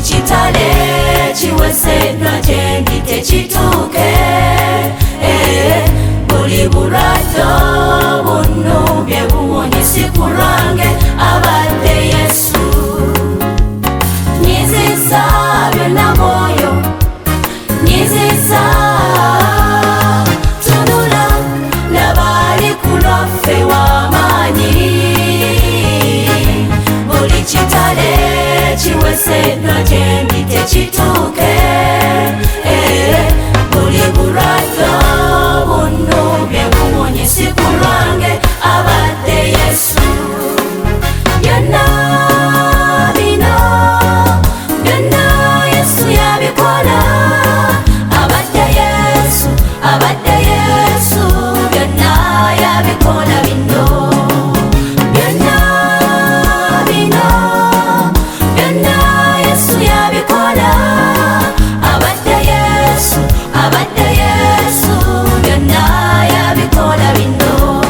kitale kiweseddwa gye ndi tekituuke. Buli bulwadde bunnumye buwonye si ku lwange abadde Yesu. Nyiziza byonna mwoyo, nyiziza tunula laba ali ku lwaffe w'amaanyi. Buli kitale kiweseddwa gye ndi tekituuke. Buli bulwadde bunnumye buwonye si ku lwange abadde Yesu. Byonna bino byonna Yesu yabikola. Abadde Yesu, abadde Yesu, byonna yabikola bino. Byonna bino byonna Yesu yabikola. Abadde Yesu, abadde Yesu, byonna yabikola bino.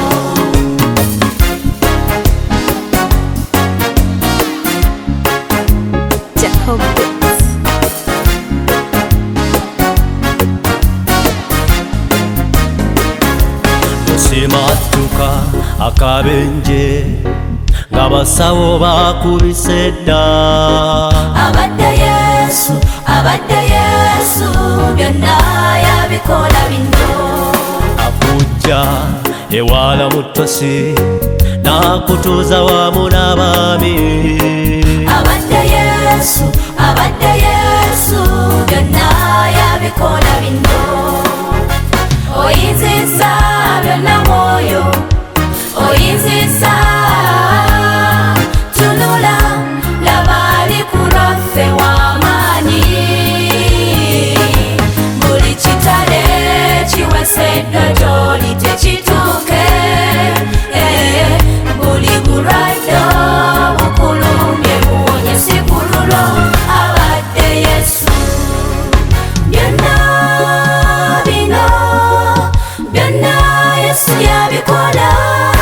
Simatuka akabenje nga basawo bakubise dda. Abadde Yesu, abadde Yesu, byonna yabikola bino. Akujja ewala mu ttosi n'akutuuza wamu n'abaami. Abadde Yesu, abadde Yesu, byonna yabikola bino. Oyinziza byonna mwoyo, oyinziza tunula laba ali ku lwaffe w'amaanyi. Buli kitale kiweseddwa gy'oli tekituuke. Buli bulwadde bukulumye buwonye si ku lulwo abadde Yesu. Byonna bino byonna Yesu yabikola.